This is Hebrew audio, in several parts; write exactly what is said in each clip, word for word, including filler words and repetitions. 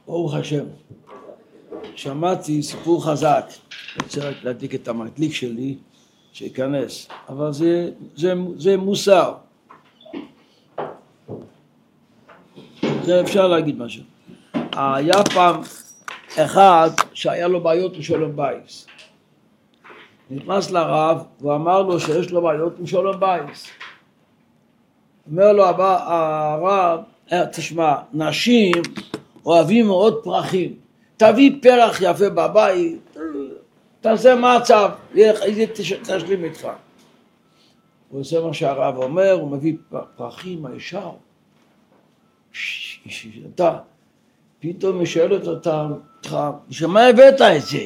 ברוך השם, שמעתי סיפור חזק, אני רוצה רק להדליק את המדליק שלי שיכנס, אבל זה, זה, זה מוסר, זה אפשר להגיד משהו. היה פעם אחד שהיה לו בעיות עם שלום בייס, נכנס לרב ואמר לו שיש לו בעיות עם שלום בייס. אומר לו הרב, תשמע, נשים אוהבים מאוד פרחים, תביא פרח יפה בבית, תעשה מצב, תשלים איתך. הוא עושה מה שהרב אומר, הוא מביא פרחים הישר, אתה פתאום משאלת אותם, שמה הבאת את זה?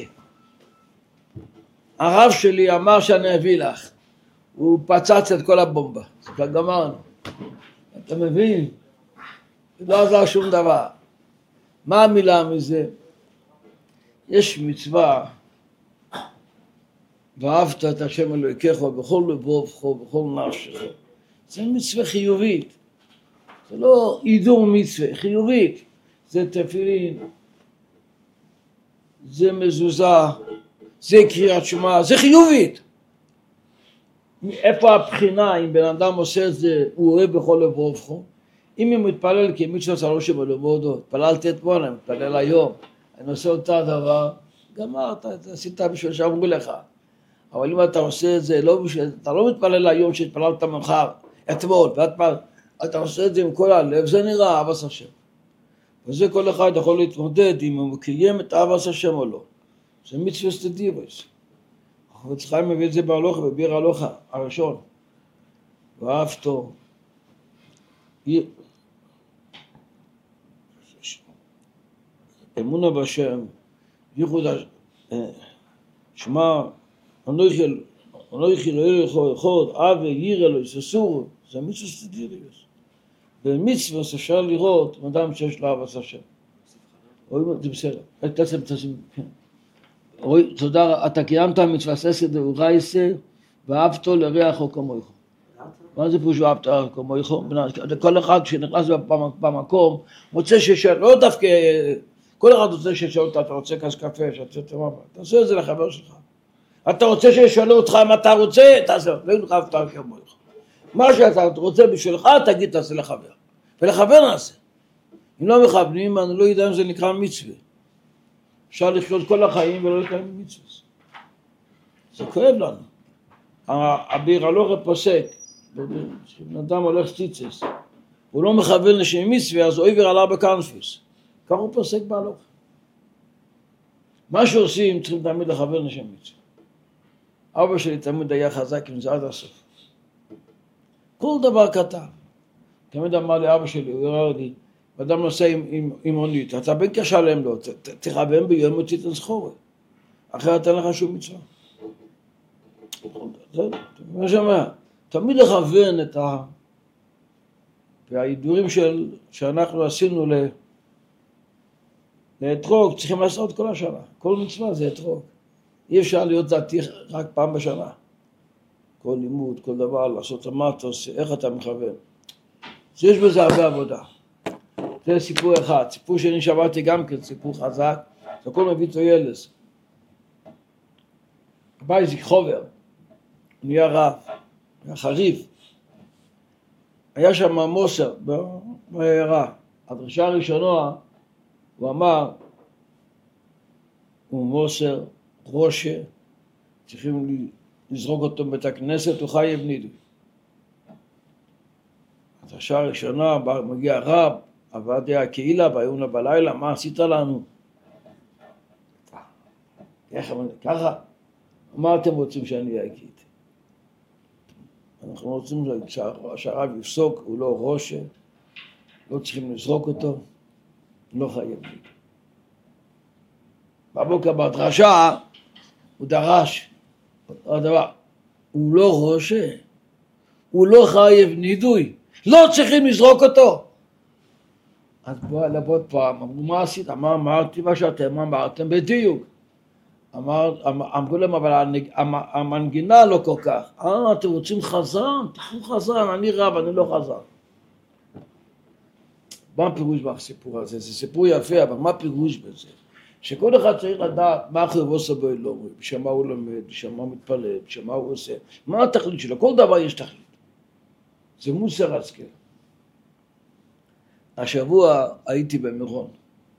הרב שלי אמר שאני אביא לך, הוא פצץ את כל הבומבה, זה כבר גמרנו. אתה מבין? לא עזר שום דבר. מה המילה מזה? יש מצווה, ואהבת את השם אלוהיך בכל לבבך ובכל נפשך. זה מצווה חיובית, זה לא הידור מצווה, חיובית. זה תפילין, זה מזוזה, זה קריאת שמע, זה חיובית. איפה הבחינה אם בן אדם עושה את זה, הוא אוהב בכל לבבך? אם הוא מתפלל כמצווה שלוש שבלמודו, התפללתי אתמול, אני מתפלל היום, אני עושה אותה דבר, גמרת, עשית בשביל שאמרו לך. אבל אם אתה עושה את זה, לא בשביל, אתה לא מתפלל היום שהתפללת מחר, אתמול, ואתה עושה את זה עם כל הלב, זה נראה אהבת השם. וזה כל אחד יכול להתמודד אם הוא מקיים את אהבת השם או לא. זה מצווה סטדיבוס. החפץ חיים מביא את זה בהלוכה, בביר ההלוכה הראשון. ואהבתו. אמונה בשם, ייחוד שמע, אנוכי לא ירחו אחד, אב ירא לו יססורו, זה מצווה סטדיבוס. במצווה אפשר לראות אדם שיש לו אהבת השם. זה בסדר. תעשם, תעשם, כן. תודה, אתה קיימת מצווה ססד ורייסה, ואהבתו לריחו כמוך. מה זה פשוט אהבת כמוך? כל אחד שנכנס במקום, מוצא ששאל, לא דווקא, כל אחד רוצה ששאל אותה, אתה רוצה כס קפה, שאתה מה, תעשה את זה לחבר שלך. אתה רוצה ששאלו אותך אם אתה רוצה, תעשה, לא ינחבת כמוך. מה שאתה רוצה בשבילך, תגיד תעשה לחבר. ולחבר נעשה. אם לא מכוונים, אני לא יודע אם זה נקרא מצווה. אפשר לחיות כל החיים ולא לקיים מצווה. זה כואב לנו. הביר הלוכה פוסק, כשבן אדם הולך ציצס, הוא לא מכוון לשם מצווה, אז הוא עיוור עלה בקנפוס. כך הוא פוסק בהלוכה. מה שעושים, צריכים תמיד לכוון לשם מצווה. אבא שלי תמיד היה חזק עם זה עד הסוף. כל דבר כתב. תמיד אמר לי אבא שלי, הוא הראה לי, ואדם נוסע עם, עם, עם עונית, אתה בין כשלם לו, ת, ת, תכוון ביום מוציא תנסחורת, אחרת אין לך שום מצווה. זה, מה שאומר, תמיד לכוון את ה... וההידורים של, שאנחנו עשינו ל... לאתרוג, צריכים לעשות כל השנה, כל מצווה זה אתרוג. אי אפשר להיות דתי רק פעם בשנה. כל לימוד, כל דבר, לעשות המטוס, איך אתה מכוון. אז יש בזה הרבה עבודה. זה סיפור אחד. סיפור שני שמעתי גם כן, סיפור חזק, זה הכל מביא תוילס. הבא איזיק חובר, הוא נהיה רב, היה חריף. היה שם מוסר בעיירה. הדרשה הראשונה, הוא אמר, הוא מוסר, ראשה, צריכים לזרוק אותו בבית הכנסת, הוא חי בנידוי. הדרשה הראשונה, מגיע רב, עבדיה הקהילה, והיום בלילה, מה עשית לנו? ככה, מה אתם רוצים שאני אגיד? אנחנו רוצים שהרב יפסוק, הוא לא ראשה, לא צריכים לזרוק אותו, לא חי בנידוי. בבוקר בדרשה, הוא דרש, הדבר, הוא לא ראשה, הוא לא חייב נידוי, לא צריכים לזרוק אותו. אז בוא לבוא פעם, אמרו מה עשית? אמר, אמרתי מה שאתם אמרתם בדיוק. אמר, אמרו להם, אבל המנגינה לא כל כך. אה, אתם רוצים חזן? תקחו חזן, אני רב, אני לא חזן. מה הפירוש בסיפור הזה? זה סיפור יפה, אבל מה הפירוש בזה? שכל אחד צריך לדעת מה אחר עושה באלוהים, בשביל מה הוא לומד, בשביל מה הוא מתפלל, בשביל מה הוא עושה, מה התכלית שלו, כל דבר יש תכלית. זה מוסר השכל. השבוע הייתי במירון.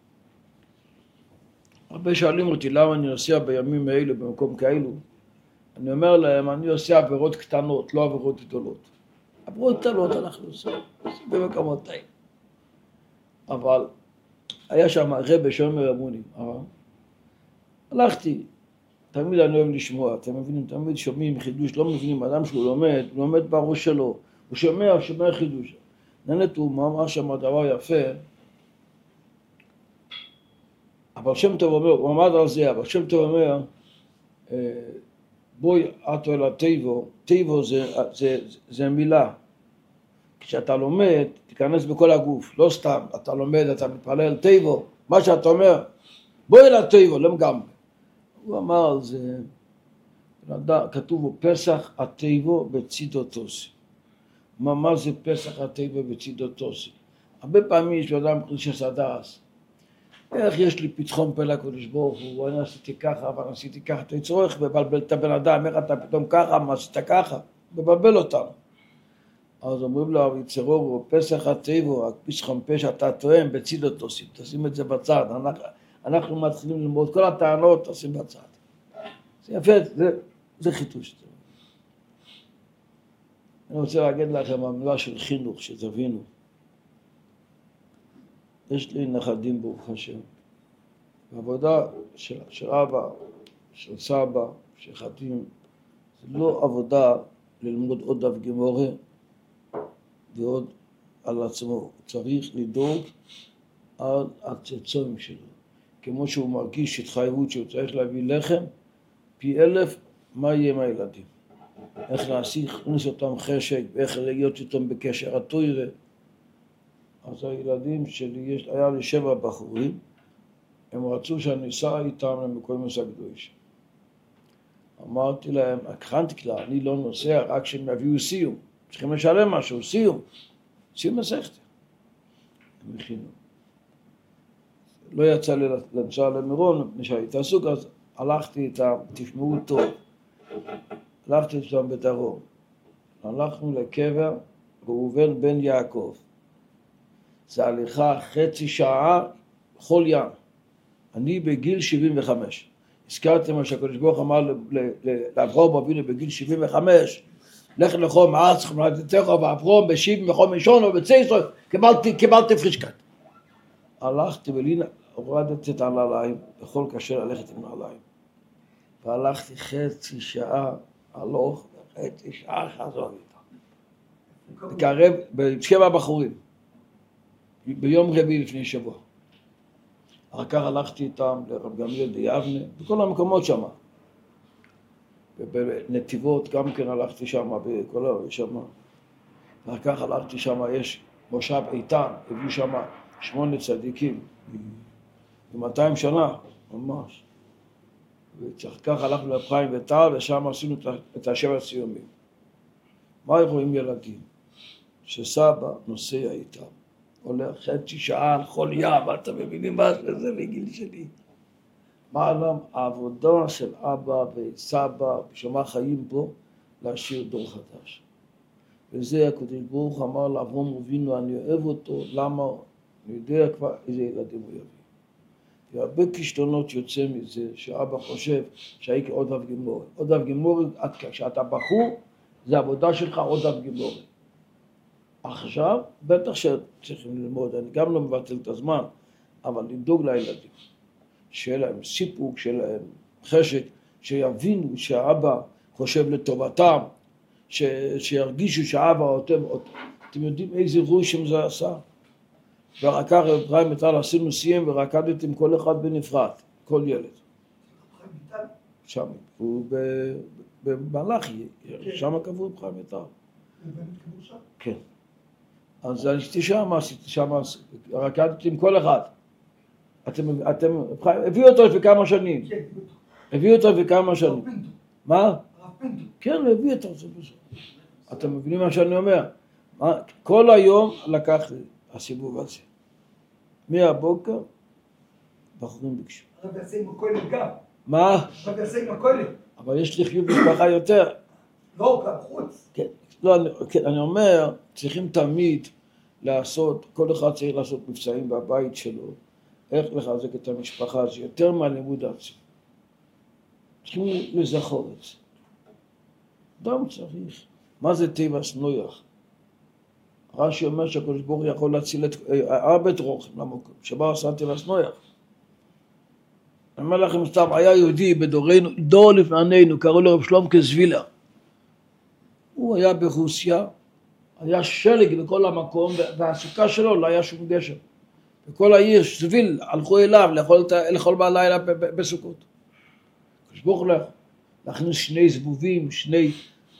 הרבה שואלים אותי למה אני נוסע בימים האלה במקום כאלו. אני אומר להם, אני עושה עבירות קטנות, לא עבירות גדולות. עבירות קטנות אנחנו עושים, עושים במקומות טעים. אבל היה שם רבי שאומר אמונים. הלכתי, תמיד אני אוהב לשמוע, אתם מבינים, תמיד שומעים חידוש, לא מבינים, אדם שהוא לומד, הוא לומד בראש שלו, הוא שומע, הוא שומע חידוש. נהנית הוא אמר שם דבר יפה, אבל שם טוב אומר, הוא עמד על זה, אבל שם טוב אומר, בואי אתו אל הטבו, טבו זה, זה, זה מילה. כשאתה לומד, תיכנס בכל הגוף, לא סתם, אתה לומד, אתה מתפלל, טבו, מה שאתה אומר, בואי אל הטבו, לא לגמרי. הוא אמר על זה, כתוב בו, פסח הטבו בצידו תוסי. מה, מה זה פסח הטבו בצידו תוסי? הרבה פעמים יש אדם קדושת הדעת. איך יש לי פתחון פה לקדוש ברוך הוא, אני עשיתי ככה, אבל עשיתי ככה, אתה צורך לבלבל את הבן אדם, איך אתה פתאום ככה, מה עשית ככה, מבלבל אותנו. אז אומרים לו, יצרור, פסח הטבו, הפתחון פה שאתה טועם, בצידו תוסי, תשים את זה בצד, אנחנו, אנחנו מתחילים ללמוד, כל הטענות תשים בצד. זה יפה, זה, זה חיתוש. אני רוצה להגיד לכם המילה של חינוך, שתבינו. יש לי נכדים ברוך השם. העבודה של, של אבא, של סבא, של חתים, זה לא עבודה ללמוד עוד דף גמורה ועוד על עצמו. הוא צריך לדאוג על הצאצאים שלו. כמו שהוא מרגיש התחייבות שהוא צריך להביא לחם, פי אלף, מה יהיה עם הילדים? איך להכניס אותם חשק, ואיך להיות איתם בקשר התורה. אז הילדים שלי, יש, היה לי שבע בחורים, הם רצו שאני אסע איתם למקום הקדוש. אמרתי להם, הכנתי כלל, אני לא נוסע, רק שהם יביאו סיום. צריכים לשלם משהו, סיום. סיום מסכת. הם הכינו. לא יצא לי לנסוע למירון, מפני שהייתי עסוק, אז הלכתי איתם, תשמעו טוב. הלכתי איתם בדרום. הלכנו לקבר ראובן בן יעקב. זה הליכה חצי שעה חול ים. אני בגיל שבעים וחמש. הזכרתי מה שהקדוש ברוך הוא אמר לאברהם אבינו בגיל שבעים וחמש, לך לחום הארץ מולדתך ואברהם בשבעים וחום ראשון ובצעשרה קיבלתי קיבלתי פרישקת. הלכתי ולינה, הורדתי את הנעליים, יכול קשה ללכת עם נעליים. והלכתי חצי שעה הלוך וחצי שעה חזור איתה. בקרב בשבע בחורים. ביום רביעי לפני שבוע. אחר כך הלכתי איתם לרב גמליאל ביבנה, בכל המקומות שם. ובנתיבות גם כן הלכתי שם, בכל העולם שם. ואחר כך הלכתי שם, יש מושב איתן, הביאו שם שמונה צדיקים, מאתיים שנה, ממש. ואחר כך הלכנו לפריים וטל, ושם עשינו את השבע סיומים. מה רואים ילדים? שסבא נוסע איתם. הולך חצי שעה על חול ים, אתם מבינים מה זה בגיל שלי. מה העבודה של אבא וסבא, שמה חיים פה, להשאיר דור חדש. וזה הקדוש ברוך הוא אמר לאברהם אבינו, אני אוהב אותו, למה? אני יודע כבר איזה ילדים הוא יביא. והרבה כישלונות יוצא מזה, שאבא חושב שהייתי עוד דף גמורה. עוד דף גמורה, כשאתה בחור, זה עבודה שלך עוד דף גמורה. עכשיו, בטח שצריכים ללמוד, אני גם לא מבטל את הזמן, אבל לדאוג לילדים, שיהיה להם סיפוק, שיהיה להם חשק, שיבינו שהאבא חושב לטובתם, ש... שירגישו שהאבא אותם, אתם יודעים איזה רושם זה עשה? ואחר כך אפרים מטל עשינו סיים ורקדתם כל אחד בנפרד, כל ילד. שם, הוא במלאכי, שם קבעו אפרים מטל. כן. אז עשיתי שם, עשיתי שם, רקדתי עם כל אחד. אתם, אתם, הביאו אותו לפי כמה שנים. הביאו אותו לפי כמה שנים. מה? כן, הביאו אותו. אתם מבינים מה שאני אומר? כל היום לקח לי הסיבוב הזה. מהבוקר, בחורים ביקשו. הרב יעשה עם הכולל גם. מה? הרב יעשה עם הכולל. אבל יש לי חיוב משפחה יותר. לא, גם חוץ. כן, לא, אני, כן, אני אומר, צריכים תמיד לעשות, כל אחד צריך לעשות מבצעים בבית שלו, איך לחזק את המשפחה, זה יותר מהלימוד עצמי. צריכים לזכור את זה. אדם צריך. מה זה טבע סנויח? רש"י אומר שהקדוש ברוך הוא יכול להציל את הרבה דרוכים למקום, שבה עשה טבע סנויח. אני אומר לכם סתם, היה יהודי בדורנו, דור לפנינו, קראו לו רב שלמה זווילר. הוא היה ברוסיה, היה שלג בכל המקום, והסוכה שלו לא היה שום גשם. וכל העיר זוויל הלכו אליו לאכול, לאכול בלילה בסוכות. הקדוש ברוך הוא להכניס שני זבובים, שני,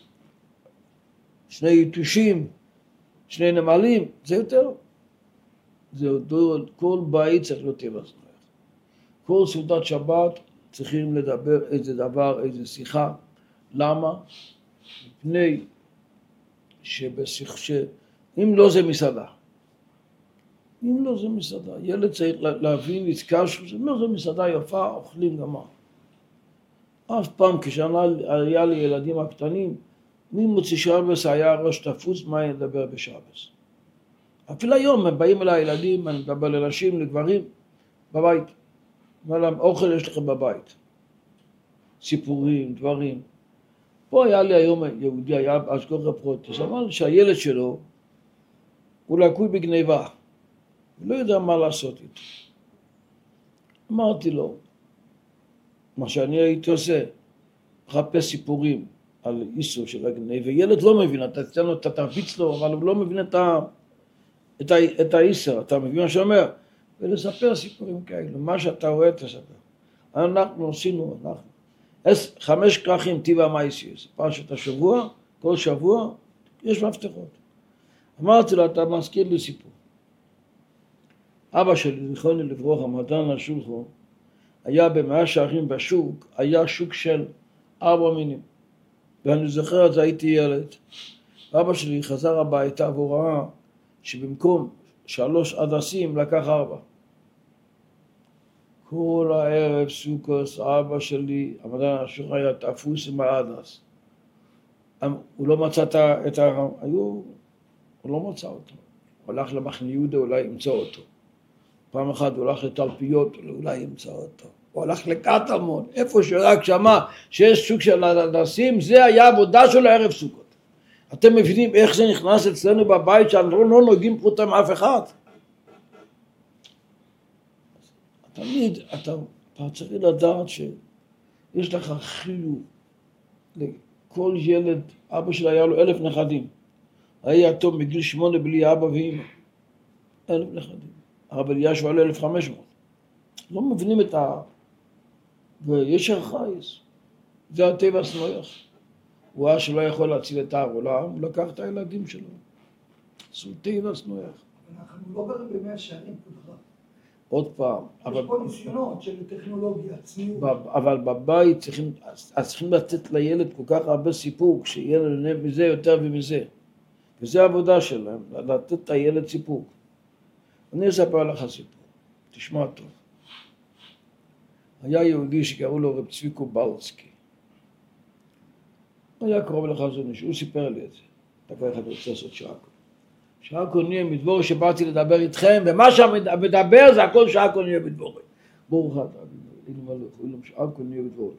שני יתושים, שני נמלים, זה יותר. זה יותר, כל בית צריך להיות טבע סנויח. כל סעודת שבת צריכים לדבר איזה דבר, איזה שיחה. למה? מפני שבשיח, שאם לא זה מסעדה. אם לא זה מסעדה. ילד צריך להבין, לזכר שאם לא זה מסעדה יפה, אוכלים גמר. אף פעם כשהיה לי ילדים הקטנים, מי מוציא שבס היה ראש תפוץ, מה אני מדבר בשבס? אפילו היום הם באים אל הילדים, אני מדבר לנשים, לגברים, בבית. אומר להם, אוכל יש לכם בבית. סיפורים, דברים. פה היה לי היום יהודי, היה אשגור הפרוטס, אמר שהילד שלו הוא לקוי בגניבה. הוא לא יודע מה לעשות איתו. אמרתי לו, מה שאני הייתי עושה, מחפש סיפורים על איסור של הגניבה, וילד לא מבין, אתה תצא לו, אתה תרביץ לו, אבל הוא לא מבין את, ה, את, ה, את האיסור, אתה מבין מה שאומר? ולספר סיפורים כאלו, מה שאתה רואה תספר. אנחנו עשינו, אנחנו. אז חמש כרכים טבע מייסיוס, פרשת השבוע, כל שבוע, יש מפתחות. אמרתי לו, אתה מזכיר לי סיפור. אבא שלי, זיכרונו לברכה, מדען השולחן, היה במאה שערים בשוק, היה שוק של ארבע מינים. ואני זוכר אז הייתי ילד. אבא שלי חזר הביתה והוא ראה שבמקום שלוש הדסים לקח ארבע. כל הערב סוכוס, אבא שלי, המדען השולחן היה תפוס עם ההדס. הוא לא מצא את ה... היו... הוא לא מצא אותו. הוא הלך למחנה יהודה, אולי ימצא אותו. פעם אחת הוא הלך לתלפיות, אולי ימצא אותו. הוא הלך לקטמון, איפה שרק שמע שיש סוג של הדסים, זה היה עבודה של הערב סוכות. אתם מבינים איך זה נכנס אצלנו בבית, שאנחנו לא נוגעים פרוטה עם אף אחד? תמיד אתה, אתה צריך לדעת שיש לך חיוב לכל ילד. אבא שלי היה לו אלף נכדים. היה יתום בגיל שמונה בלי אבא ואמא. אלף נכדים. הרב אלישיב עלה אלף וחמש מאות. לא מבינים את ה... ויש חייס. זה הטבע סנויח. הוא ראה שלא יכול להציל את העולם, הוא לקח את הילדים שלו. עשו טבע סנויח. אנחנו לא גרים במאה שערים כדבר. עוד פעם. יש פה ניסיונות של טכנולוגיה, צניעות. אבל בבית צריכים, אז צריכים לתת לילד כל כך הרבה סיפור, שילד נהנה מזה יותר ומזה. וזה העבודה שלהם, לתת את הילד סיפור. אני אספר לך סיפור, תשמע טוב. היה יהודי שקראו לו רב צבי קובלסקי. היה קרוב לחזון איש, הוא סיפר לי את זה. אתה כבר אחד רוצה לעשות שעקו. שעקו נהיה מדבור שבאתי לדבר איתכם, ומה שמדבר זה הכל שעקו נהיה מדבור. ברוך אתה, אילו מלוך, אילו שעקו נהיה מדבור.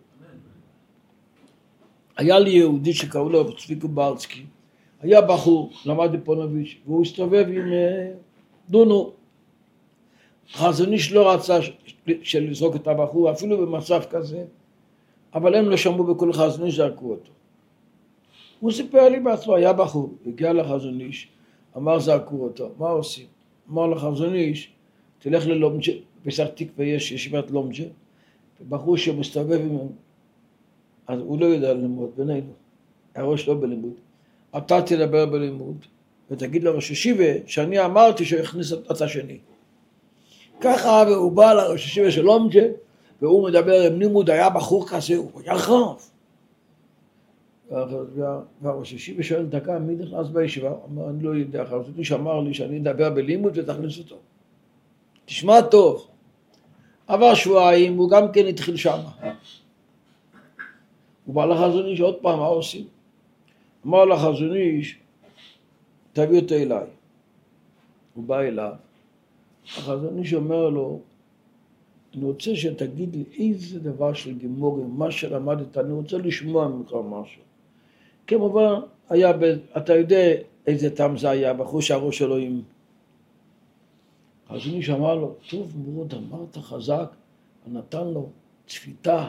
היה לי יהודי שקראו לו רב צבי קובלסקי. היה בחור, למד בפונוביץ', והוא הסתובב עם דונו. חזון איש לא רצה של לזרוק את הבחור, אפילו במצב כזה, אבל הם לא שמעו בכל חזון איש, זרקו אותו. הוא סיפר לי בעצמו, היה בחור, הגיע לחזון איש, אמר זרקו אותו, מה עושים? אמר לחזון איש, תלך ללומג'ה, פסח תקווה יש ישיבת לומג'ה, ובחור שמסתובב עם... אז הוא לא יודע ללמוד בינינו, הראש לא בלימוד. אתה תדבר בלימוד, ותגיד לראש ישיבה שאני אמרתי שהוא יכניס את השני. ככה, והוא בא לראש ישיבה של לומג'ה, והוא מדבר עם לימוד, היה בחור כזה, הוא היה חרף. והראש ישיבה שואל דקה, מי נכנס בישיבה? אמר, אני לא יודע, חרף, מי שאמר לי שאני אדבר בלימוד ותכניס אותו. תשמע טוב. עבר שבועיים, הוא גם כן התחיל שם. הוא בא לחזון איש, עוד פעם, מה עושים? אמר לחזון איש, תביא אותו אליי. הוא בא אליו. החזון איש אומר לו, אני רוצה שתגיד לי איזה דבר של גימורים, מה שלמדת, אני רוצה לשמוע ממך משהו. כמובן, היה, ב... אתה יודע איזה טעם זה היה, בחוש הראש אלוהים. החזון איש אמר לו, טוב מאוד, אמרת חזק, נתן לו צפיתה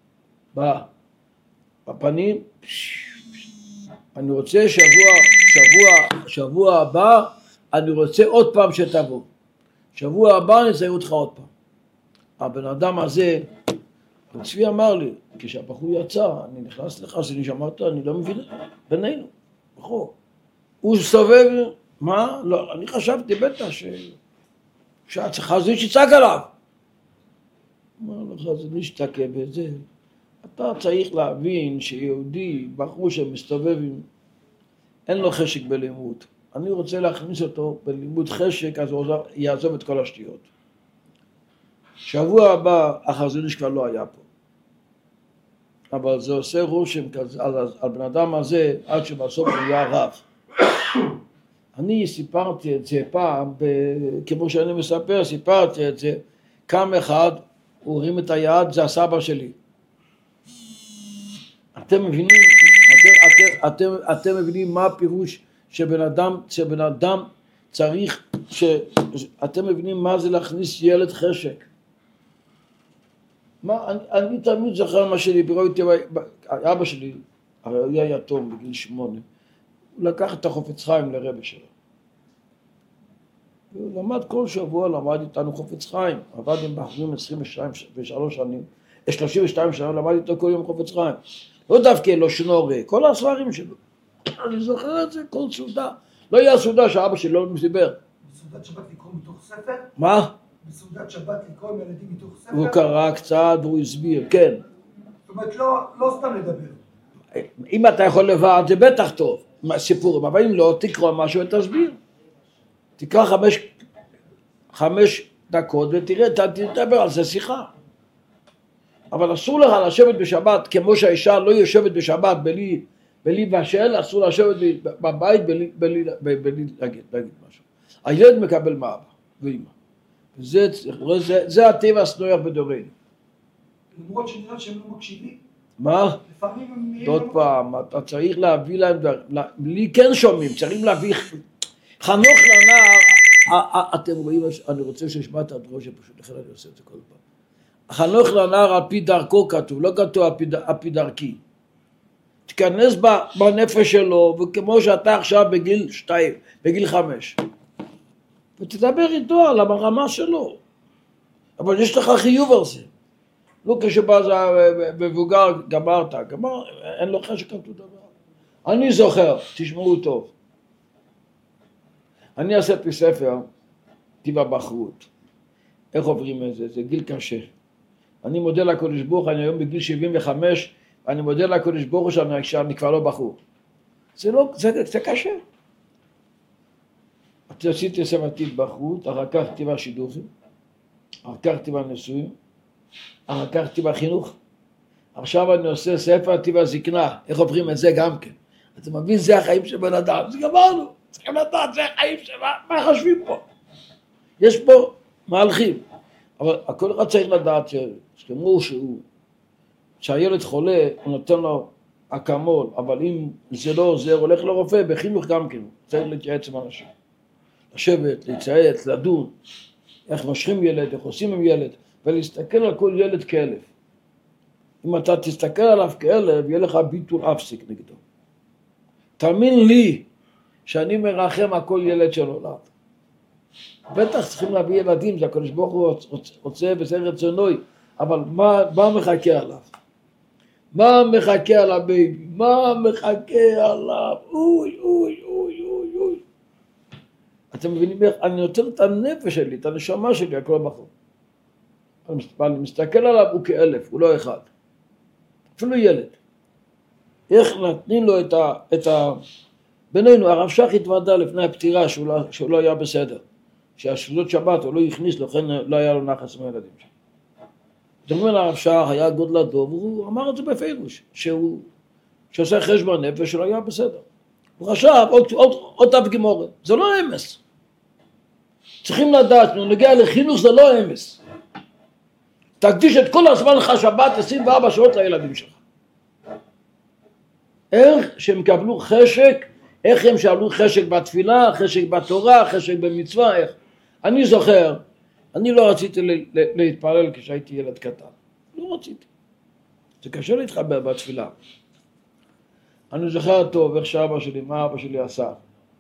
בפנים. אני רוצה שבוע, שבוע, שבוע הבא, אני רוצה עוד פעם שתבוא. שבוע הבא אני אצייר אותך עוד פעם. הבן אדם הזה, צבי אמר לי, כשהבחור יצא, אני נכנס לך, אז אני שמעת, אני לא מבין, בינינו, בחור. הוא סובב, מה? לא, אני חשבתי בטח ש... שהחזון איש יצעק עליו. אמר לך, זה נשתקע בזה. אתה צריך להבין שיהודי, בחור שמסתובב עם... אין לו חשק בלימוד. אני רוצה להכניס אותו בלימוד חשק, אז הוא יעזוב את כל השטויות. שבוע הבא, החזון איש כבר לא היה פה. אבל זה עושה רושם כזה, על, על בן אדם הזה, עד שבסוף הוא היה רב. אני סיפרתי את זה פעם, ב, כמו שאני מספר, סיפרתי את זה, קם אחד, הוא הרים את היד, זה הסבא שלי. אתם מבינים, אתם, אתם, אתם, אתם מבינים מה הפירוש שבן אדם, שבן אדם צריך, ש, אתם מבינים מה זה להכניס ילד חשק. מה, אני, אני תמיד זוכר מה שלי, בראיתי, אבא שלי, הרי הוא היה יתום בגיל שמונה, הוא לקח את החופץ חיים לרבא שלו. הוא למד כל שבוע, למד איתנו חופץ חיים, עבד עם בחורים עשרים ושלוש שנים, שלושים ושתיים שנה, למד איתו כל יום חופץ חיים. לא דווקא לא שנור, כל הספרים שלו. אני זוכר את זה, כל סעודה. לא היה סעודה שאבא שלי לא דיבר. בסעודת שבת לקרוא מתוך ספר? מה? בסעודת שבת לקרוא עם ילדים מתוך ספר? הוא קרא קצת והוא הסביר, כן. זאת אומרת, לא, לא סתם לדבר. אם אתה יכול לבד, זה בטח טוב, סיפורים, אבל אם לא, תקרא משהו ותסביר. תקרא חמש, חמש דקות ותראה, תדבר על זה שיחה. אבל אסור לך לשבת בשבת, כמו שהאישה לא יושבת בשבת בלי, בלי בשל, אסור לשבת בבית בלי, בלי, בלי, בלי להגיד, להגיד משהו. הילד מקבל מאבא ואמא. וזה, זה, זה הטבע הסנויח בדורנו. למרות שנראה שהם לא מקשיבים. מה? לפעמים הם נראים... עוד פעם, אתה צריך להביא להם, לי כן שומעים, צריכים להביא... חנוך לנער, אתם רואים, אני רוצה שישמע את הדרושה פשוט, לכן אני עושה את זה כל פעם. חנוך לנער על פי דרכו כתוב, לא כתוב על פי דרכי. תיכנס בנפש שלו, וכמו שאתה עכשיו בגיל שתיים, בגיל חמש. ותדבר איתו על הרמה שלו. אבל יש לך חיוב על זה. לא כשבא זה מבוגר, גמרת, גמר, אין לו חשק על אותו דבר. אני זוכר, תשמעו טוב. אני עשיתי ספר, טבע בחרות. איך עוברים את זה? זה גיל קשה. אני מודה לקדוש ברוך, אני היום בגיל שבעים וחמש, אני מודה לקדוש ברוך שאני, שאני כבר לא בחור. זה לא, זה, זה קשה. עשיתי ספר טבע בחרות, אחר כך טבע שידוכים, אחר כך טבע נישואים, אחר כך טבע חינוך. עכשיו אני עושה ספר טבע זקנה, איך עוברים את זה גם כן. אתה מבין, זה החיים של בן אדם, זה גמרנו. צריכים לדעת, זה החיים שמה, מה חושבים פה? יש פה מהלכים, אבל הכל אחד צריך לדעת שכמו שהוא, שהילד חולה, הוא נותן לו אקמול, אבל אם זה לא עוזר, הולך לרופא, בחינוך גם כן, צריך להתייעץ עם אנשים. לשבת, להתייעץ, לדון, איך משכים ילד, איך עושים עם ילד, ולהסתכל על כל ילד כאלף. אם אתה תסתכל עליו כאלף, יהיה לך ביטול אפסיק נגדו. תאמין לי, שאני מרחם על כל ילד שנולד. בטח צריכים להביא ילדים, זה הקדוש ברוך הוא רוצה וזה רצונוי, אבל מה, מה מחכה עליו? מה מחכה על הבייבי? מה מחכה עליו? אוי, אוי, אוי, אוי, אוי. אתם מבינים איך? אני נותן את הנפש שלי, את הנשמה שלי, הכל בחור. אני מסתכל עליו, הוא כאלף, הוא לא אחד. אפילו ילד. איך נתנים לו את ה... את ה בינינו, הרב שך התוודע לפני הפטירה שהוא לא, שהוא לא היה בסדר. שהסעודות שבת הוא לא הכניס, לכן לא היה לו נחס מהילדים שלו. זאת אומרת, הרב שך היה גודלתו, והוא אמר את זה בפירוש, שהוא, שעושה חשבון נפש שלו היה בסדר. הוא חשב, עוד, עוד, עוד תו גמורה, זה לא אמס. צריכים לדעת, אם נגיע לחינוך זה לא אמס. תקדיש את כל הזמן לך שבת עשרים וארבע שעות לילדים שלך. איך שהם קבלו חשק, איך הם שאלו חשק בתפילה, חשק בתורה, חשק במצווה, איך. אני זוכר, אני לא רציתי להתפלל כשהייתי ילד קטן. לא רציתי. זה קשה להתחבר בתפילה. אני זוכר טוב איך שאבא שלי, מה אבא שלי עשה.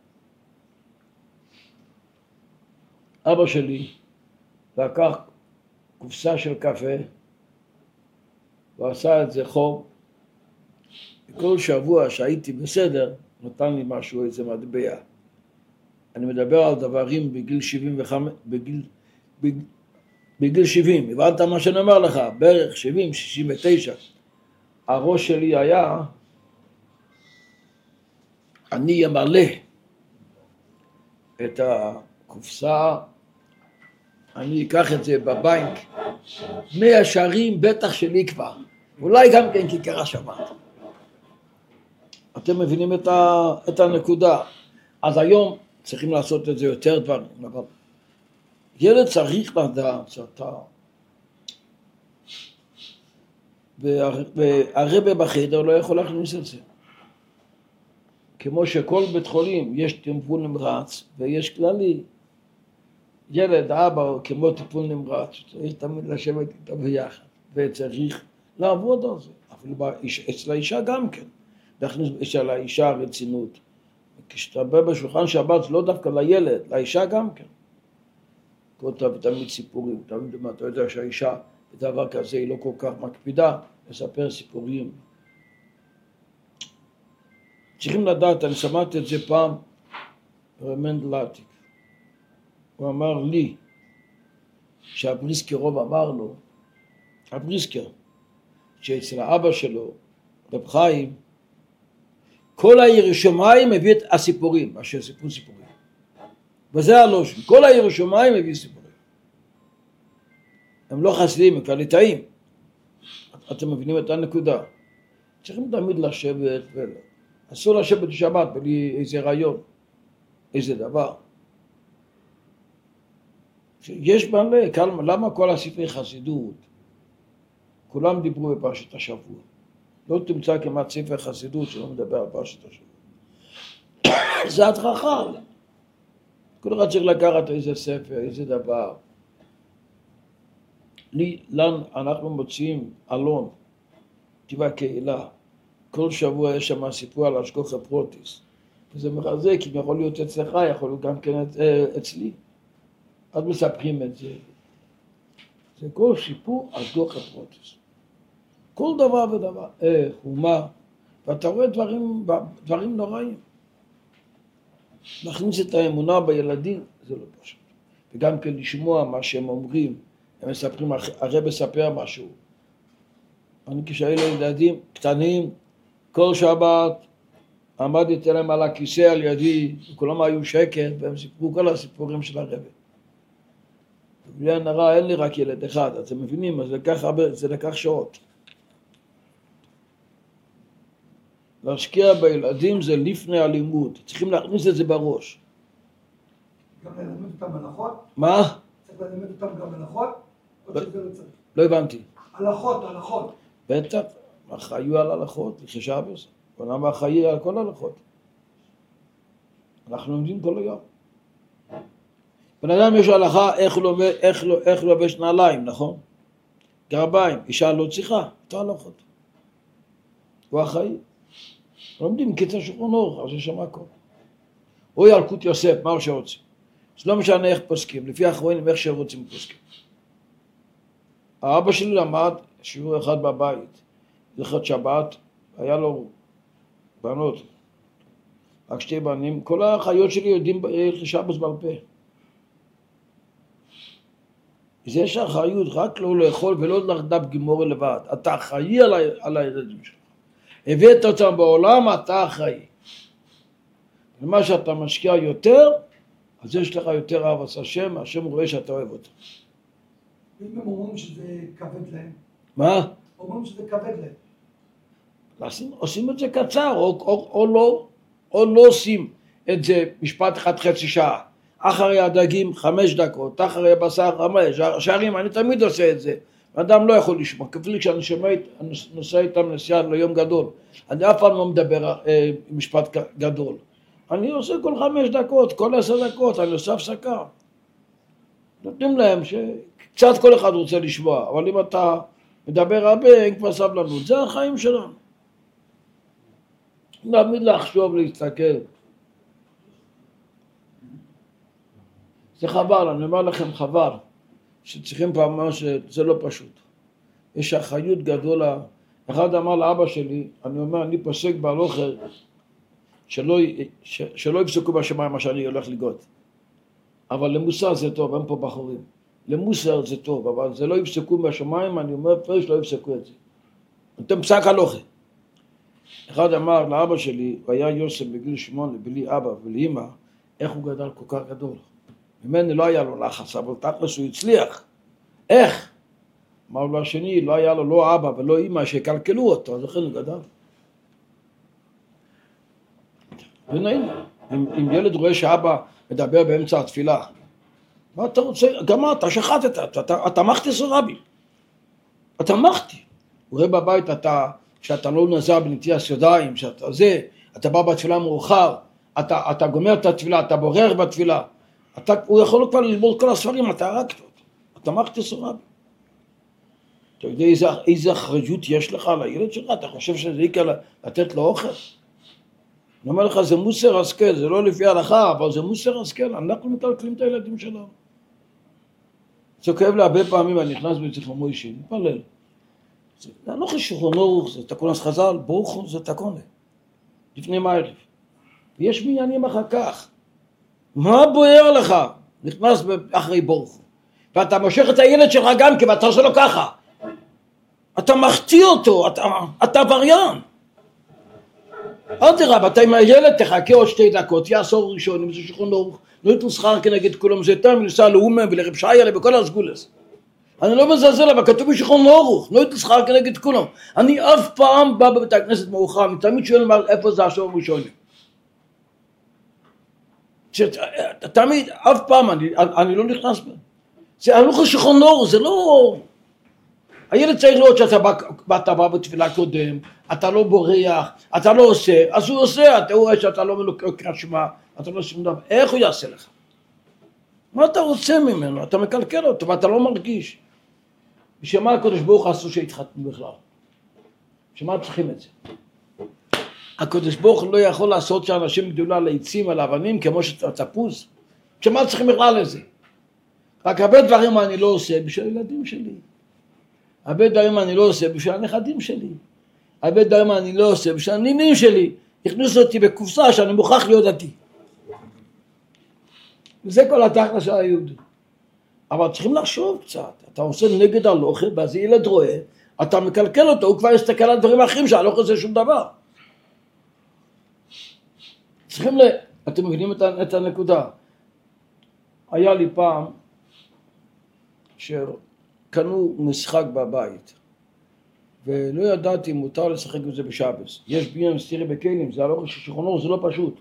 אבא שלי לקח קופסה של קפה, הוא עשה את זה חום, וכל שבוע שהייתי בסדר, נתן לי משהו, איזה מטבע. אני מדבר על דברים בגיל שבעים וחמש, בגיל, בגיל, בגיל שבעים, הבנת מה שאני אומר לך? בערך שבעים, שישים ותשע. הראש שלי היה, אני אמלא את הקופסה, אני אקח את זה בבנק, מאה שערים בטח שלי כבר, אולי גם כן כיכר השבת. אתם מבינים את, ה, את הנקודה. אז היום צריכים לעשות את זה יותר דברים, אבל ילד צריך לדעת שאתה, והרבא בחדר לא יכול להכניס את זה. כמו שכל בית חולים יש טיפול נמרץ ויש כללי. ילד, אבא, כמו טיפול נמרץ, צריך תמיד לשבת איתה ביחד, וצריך לעבוד על זה. אבל אצל האישה גם כן. להכניס אצל האישה רצינות. כשאתה בא בשולחן שבת, זה לא דווקא לילד, לאישה גם כן. כותב תמיד סיפורים, תמיד מה, אתה יודע שהאישה בדבר כזה היא לא כל כך מקפידה, לספר סיפורים. צריכים לדעת, אני שמעתי את זה פעם, רמנדל עתיק. הוא אמר לי, שהבריסקר רוב אמר לו, הבריסקר, שאצל האבא שלו, רב חיים, כל הירושלים הביא את הסיפורים, מה שסיפרו סיפורים. וזה הלושן, כל הירושלים הביא סיפורים. הם לא חסידים, הם קליטאים. אתם מבינים את הנקודה. צריכים תמיד לשבת, אסור לשבת בשבת בלי איזה רעיון, איזה דבר. יש בעלה, למה כל הספרי חסידות, כולם דיברו בפרשת השבוע. לא תמצא כמעט ספר חסידות שלא מדבר על פרשת השבוע. זה הדרכה. כל אחד צריך לקחת איזה ספר, איזה דבר. לי, לנו, אנחנו מוצאים אלון, טבע קהילה. כל שבוע יש שם סיפור על השגחה פרוטיס. וזה מחזק, אם יכול להיות אצלך, יכול להיות גם כן אצלי. אז מספרים את זה. זה כל סיפור על השגחה פרוטיס. כל דבר ודבר, איך ומה, ואתה רואה דברים, דברים נוראים. להכניס את האמונה בילדים, זה לא פשוט. וגם כן לשמוע מה שהם אומרים, הם מספרים, הרב מספר משהו. אני כשהיינו ילדים קטנים, כל שבת עמדתי להם על הכיסא על ידי, וכולם היו שקט, והם סיפרו כל הסיפורים של הרב. ובלי הנראה אין לי רק ילד אחד, אתם מבינים, אז זה לקח, הרבה, זה לקח שעות. להשקיע בילדים זה לפני הלימוד, צריכים להכניס את זה בראש. גם ללמד אותם הלכות? מה? צריך ללמד אותם גם הלכות? או שזה לא צריך? לא הבנתי. הלכות, הלכות. בטח, חיו על הלכות, חשב בזה. למה חיי על כל הלכות? אנחנו לומדים כל היום. בן אדם יש הלכה איך הוא איך, איך לובש נעליים, נכון? גרביים, אישה לא צריכה, אותו הלכות. הוא החיים. לומדים קיצר שולחן אורך, אז יש שם הכל. או ילקוט יוסף, מה הוא שרוצים. זה לא משנה איך פוסקים, לפי האחרונים איך שרוצים פוסקים. האבא שלי למד שיעור אחד בבית, זכרת שבת, היה לו בנות, רק שתי בנים, כל האחיות שלי יודעים לשבת בעל פה. אז יש אחריות רק לא לאכול ולא לדף גימורה לבד, אתה אחראי על, ה... על הילדים שלך. הבאת אותם בעולם, אתה אחראי. ומה שאתה משקיע יותר, אז יש לך יותר אהבת השם, השם רואה שאתה אוהב אותו. אם הם אומרים שזה כבד להם? מה? אומרים שזה כבד להם. עושים, עושים את זה קצר, או, או, או לא, או לא עושים את זה משפט אחד חצי שעה. אחרי הדגים חמש דקות, אחרי הבשר חמש, שערים, אני תמיד עושה את זה. אדם לא יכול לשמוע, כפי כשאני שומע, אני נוסע איתם נסיעה ליום גדול, אני אף פעם לא מדבר אה, משפט גדול. אני עושה כל חמש דקות, כל עשר דקות, אני עושה הפסקה. נותנים להם שקצת כל אחד רוצה לשמוע, אבל אם אתה מדבר הרבה, אין כבר סבלנות. זה החיים שלנו. נעמיד לחשוב, להסתכל. זה חבל, אני אומר לכם חבל, שצריכים פעם מה שזה לא פשוט. יש אחריות גדולה. אחד אמר לאבא שלי, אני אומר, אני פוסק בהלוכה, שלא, ש, שלא יפסקו בשמיים מה שאני הולך לגות. אבל למוסר זה טוב, הם פה בחורים. למוסר זה טוב, אבל זה לא יפסקו בשמיים, אני אומר, פרש לא יפסקו את זה. אתם פסק הלוכה. אחד אמר לאבא שלי, הוא היה יוסף בגיל שמונה, בלי אבא ובלי אמא, איך הוא גדל כל כך גדול. ממני לא היה לו לחץ, אבל תכלס הוא הצליח. איך? אמר לו השני, לא היה לו לא אבא ולא אמא שיקלקלו אותו, אז לכן הוא גדל. ונעים, אם, אם ילד רואה שאבא מדבר באמצע התפילה, מה אתה רוצה? גם אתה שחטת, אתה, אתה, אתה מחתי רבי. אתה מחתי. הוא רואה בבית, אתה, שאתה לא נזר בנטיית ידיים, שאתה זה, אתה בא בתפילה מאוחר, אתה, אתה גומר את התפילה, אתה בורר בתפילה, אתה, הוא יכול כבר ללמוד כל הספרים, אתה הרגת אותו. אתה מחתי רבי. אתה יודע איזה, איזה אחריות יש לך על הילד שלך? אתה חושב שזה יקר לתת לו אוכל? אני אומר לך, זה מוסר השכל, זה לא לפי ההלכה, אבל זה מוסר השכל, אנחנו מקלקלים את הילדים שלנו. זה כואב לי הרבה פעמים, אני נכנס בצריך מוישה, מתפלל. זה לא חשוב נורך, זה תקונס חז"ל, ברוך הוא זה תקונה. לפני מערב. ויש מניינים אחר כך. מה בוער לך? נכנס אחרי ברוך הוא. ואתה מושך את הילד שלך גם כי אתה עושה לו ככה. אתה מחטיא אותו, אתה, אתה עבריין. אדרבה, אתה עם הילד תחכה עוד שתי דקות, יעשור ראשון, אם זה שולחן ערוך, לא יתנו שכר כנגד כולם, זה יותר מנסה לאומן ולרב שיילה בכל הסגולס. אני לא מזלזל, אבל כתוב בשולחן ערוך, לא יתנו שכר כנגד כולם. אני אף פעם בא בבית הכנסת מאוחר, אני תמיד שואל איפה זה השור ראשון. תמיד, אף פעם, אני, אני לא נכנס בה. זה הלוך השולחן ערוך, זה לא... הילד צריך לראות שאתה בא, אתה בא בתפילה קודם, אתה לא בורח, אתה לא עושה, אז הוא עושה, אתה רואה שאתה לא מלוקר שמה, אתה לא שום דבר, איך הוא יעשה לך? מה אתה רוצה ממנו? אתה מקלקל אותו ואתה לא מרגיש. בשמה הקדוש ברוך הוא עשו שהתחתנו בכלל. בשמה צריכים את זה. הקדוש ברוך הוא לא יכול לעשות שאנשים גדולו על העצים, על האבנים, כמו שתפוז. בשמה צריכים בכלל לזה. רק הרבה דברים אני לא עושה בשביל הילדים שלי. הרבה דברים אני לא עושה בשביל הנכדים שלי. הרבה דברים אני לא עושה בשביל הנינים שלי. הכניסו אותי בקופסה שאני מוכרח להיות דתי. וזה כל התכל'ס של היהודי. אבל צריכים לחשוב קצת. אתה עושה נגד הלוכה, ואז ילד רואה, אתה מקלקל אותו, הוא כבר יסתכל על דברים אחרים שהלוכה זה שום דבר. צריכים ל... אתם מבינים את הנקודה. היה לי פעם שקנו משחק בבית, ולא ידעתי אם מותר לשחק בזה בשבס. יש בניין סתירי בכלים, זה הלוכה של שולחן ערוך, זה לא פשוט.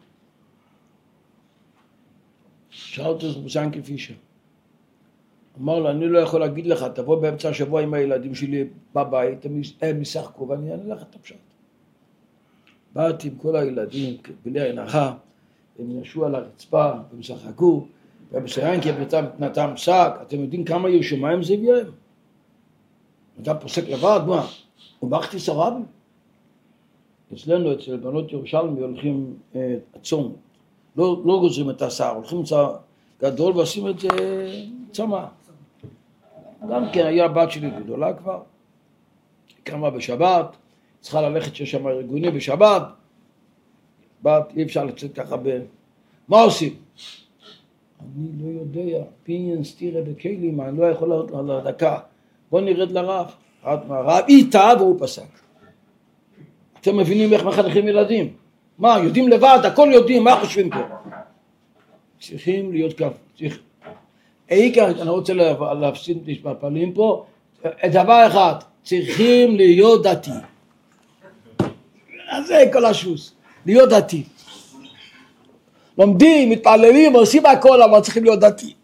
שאלתי את ז'אנקי פישר. אמר לו, אני לא יכול להגיד לך, תבוא באמצע השבוע עם הילדים שלי בבית, הם ישחקו ואני אענה לך את הפשט. באתי עם כל הילדים, בלי ההנחה, הם ישבו על הרצפה, הם שחקו, ובז'אנקי נתן פסק, אתם יודעים כמה ירושלים זה הביאם? אתה פוסק לבד, מה? הוא מחתי סרבי. אצלנו, אצל בנות ירושלמי, הולכים עצום. לא, לא גוזרים את השיער, הולכים צער גדול ועושים את זה צמא. גם כן היה בת שלי גדולה כבר, קמה בשבת, צריכה ללכת שיש שם ארגוני בשבת, בת, אי אפשר לצאת ככה ב... מה עושים? אני לא יודע, פיין סתירה בכלים, אני לא יכול לעלות על הדקה. בוא נרד לרב, הרב איתה והוא פסק. אתם מבינים איך מחנכים ילדים? מה, יודעים לבד, הכל יודעים, מה חושבים פה? צריכים להיות כף, צריך, העיקר, אני רוצה להפסיד את הפעלים פה, דבר אחד, צריכים להיות דתי. אז זה כל השוס, להיות דתי. לומדים, מתפללים, עושים הכל, אבל צריכים להיות דתי.